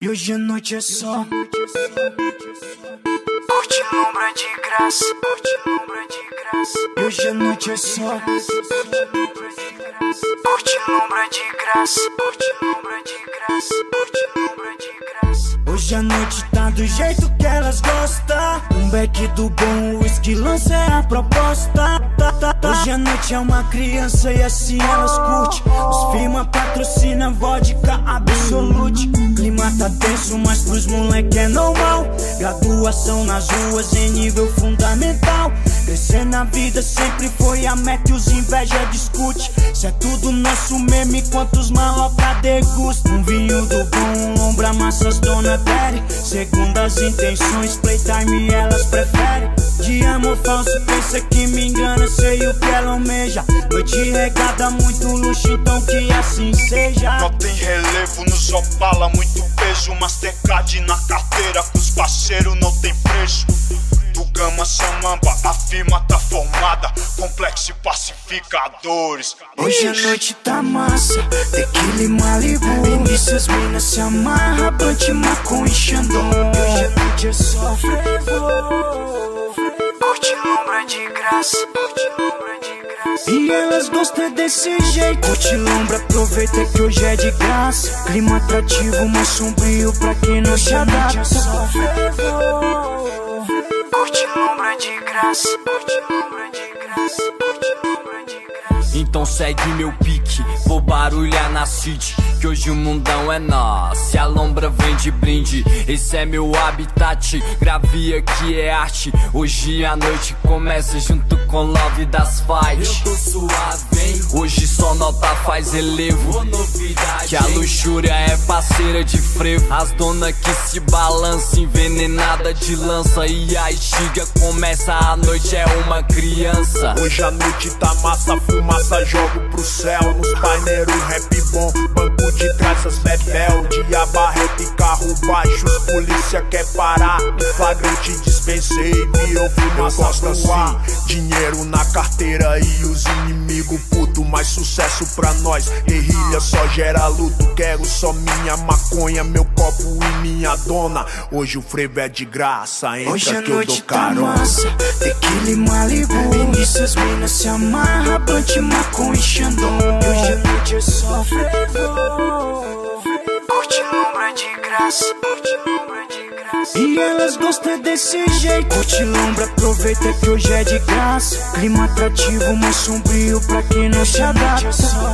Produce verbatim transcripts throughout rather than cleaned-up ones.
E hoje a noite é só curte lombra de graça, curte lombra de graça. E hoje a noite é só curte lombra de graça, curte lombra de graça, curte lombra de graça. Hoje a noite tá do jeito que elas gostam. Um beck do bom, o whisky lança é a proposta. Hoje a noite é uma criança e assim elas curte. Os firma patrocina vodka Absolute. Clima tá tenso, mas pros moleque é normal. Graduação nas ruas em nível fundamental. Crescer na vida sempre foi a meta e os inveja discute. Se é tudo nosso meme, quantos maloca degusta. Um vinho do bom, um lombra, massas, dona Terry. Segundo as intenções, playtime elas preferem. De amor falso, pensa que me engana, sei o que ela almeja. Noite regada, muito luxo, então que assim seja. Não tem relevo nos Opala, muito peso, mas tem card na carteira, com os parceiros não tem preço. Do Gama Samamba, a firma tá formada, Complexo e Pacificadores. Hoje a noite tá massa, tequila e Malibu. Vinícius, minas se amarra, Blunt, maconha e Xandão. Hoje a noite é só frevo, curte lombra de graça, curte lombra de graça. E elas gostam desse jeito. Curte lombra, aproveita que hoje é de graça. Clima atrativo, mas sombrio pra quem não se adapta. Só frevo, curte lombra de graça, curte lombra de graça, curte lombra de graça. Então segue meu pique, vou barulhar na city, que hoje o mundão é nosso, e a lombra vem de brinde. Esse é meu habitat, gravia que é arte. Hoje a noite começa junto com Love das Fight. Eu tô suave, hein? Hoje só nota faz relevo, novidade, que a luxúria é parceira de frevo. As dona que se balança, envenenada de lança. E a estiga começa, a noite é uma criança. Hoje a noite tá massa, fumaça, jogo pro céu. Nos paineiros, rap bom, banco de trás, as bebel. Dia barreta e carro baixo, os polícia quer parar. Em flagrante dispensei, virou fumaça no ar. Dinheiro na carteira e os inimigos puto. Mais sucesso pra nós, guerrilha só gera luto. Quero só minha maconha, meu copo e minha dona. Hoje o frevo é de graça, entra hoje a que eu noite dou carona. Tá massa, tequila e Malibu. Vinícius, minas se amarra, Blunt, maconha e Xandão. Hoje a noite é só frevo, curte lombra de graça, curte lombra de graça. E elas gostam desse jeito. Curte lombra, aproveita que hoje é de graça. Clima atrativo, mas sombrio pra quem não se adapta. Só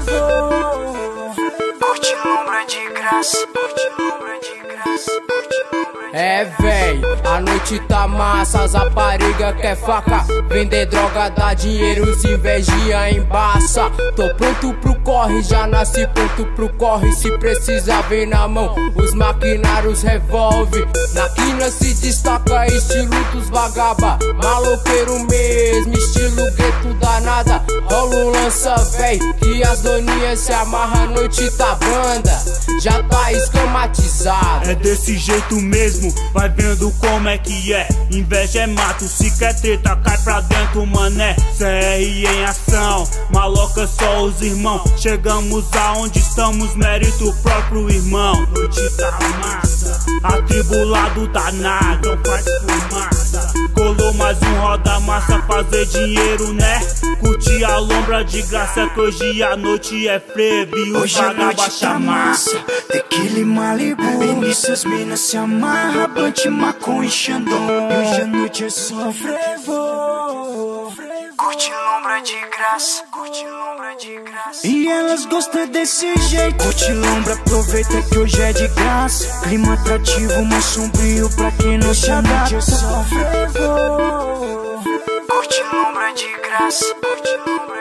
frevo, curte lombra de graça, curte lombra de graça, curte lombra de graça. É véi, a noite tá massa, as rapariga quer faca. Vender droga dá dinheiro, se invejinha embaça. Tô pronto pro corre, já nasci pronto pro corre. Se precisar vem na mão, os maquinários revolve. Na quina se destaca estilo dos vagaba. Maloqueiro mesmo, estilo gueto danada. Rola um lança véi, que as doninhas se amarra, a noite tá banda. Já tá esquematizado. É desse jeito mesmo, vai vendo como é que é. Inveja é mato, se quer treta cai pra dentro, mané. C R em ação, maloca só os irmãos. Chegamos aonde estamos, mérito próprio irmão. Noite tá massa, atribulado danado, não faz fumaça. Colou mais um roda massa, fazer dinheiro né. Curtir a lombra de graça, que hoje a noite é frevo e os vagabas tá massa. Tequila e Malibu, Vinícius, minas se amarra, Blunt, maconha e Xandão. Hoje a noite é só frevo, curte lombra de graça, curte lombra de graça. E elas gostam desse jeito. Curte lombra, aproveita que hoje é de graça. Clima atrativo, mas sombrio pra quem não se adapta. Só frevo, curte lombra de graça, curte lombra.